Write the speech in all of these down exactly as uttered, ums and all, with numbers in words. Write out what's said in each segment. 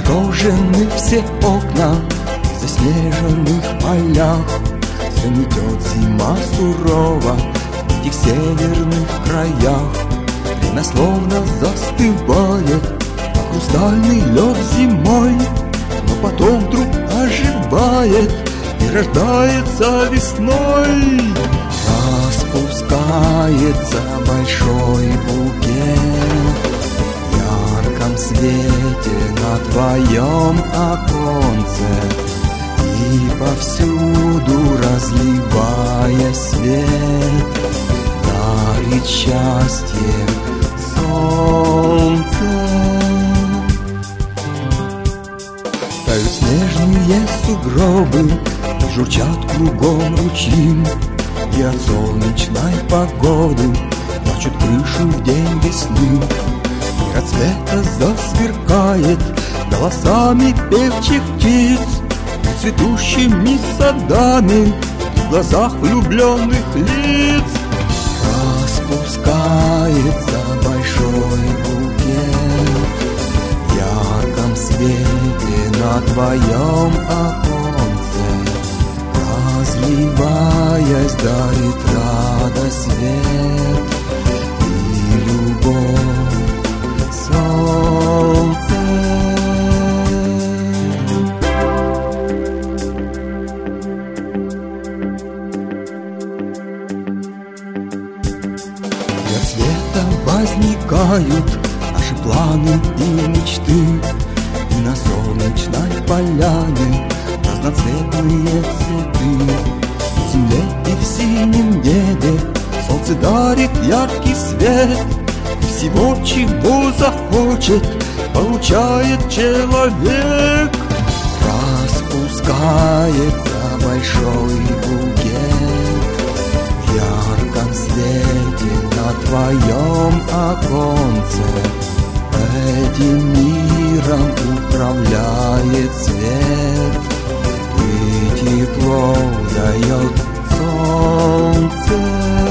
Уничтожены все окна в заснеженных полях. Заметет зима сурово в этих северных краях. Время словно застывает, как хрустальный лед зимой, но потом вдруг оживает и рождается весной. Распускается большой букет в ярком свете на твоем оконце, и повсюду, разливая свет, дарит счастье солнце. Тают снежные сугробы, журчат кругом ручьи, и от солнечной погоды плачут крыши в день весны. И рассвета засверкает голосами певчих птиц, и цветущими садами в глазах влюбленных лиц. Распускается большой букет в ярком свете на твоем оконце, разливаясь, дарит радость, свет и любовь солнце. Для света возникают наши планы и мечты, и на солнечной поляне разноцветные цветы. В земле и в синем небе солнце дарит яркий свет, и всего, чего захочет, получает человек. Распускается большой букет в ярком свете на твоем оконце, этим миром управляет свет, и тепло дает солнце.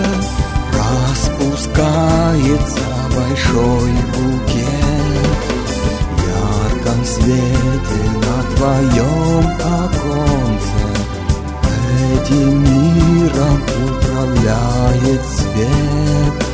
Распускается большой букет в ярком свете на твоем оконце, этим миром управляет свет,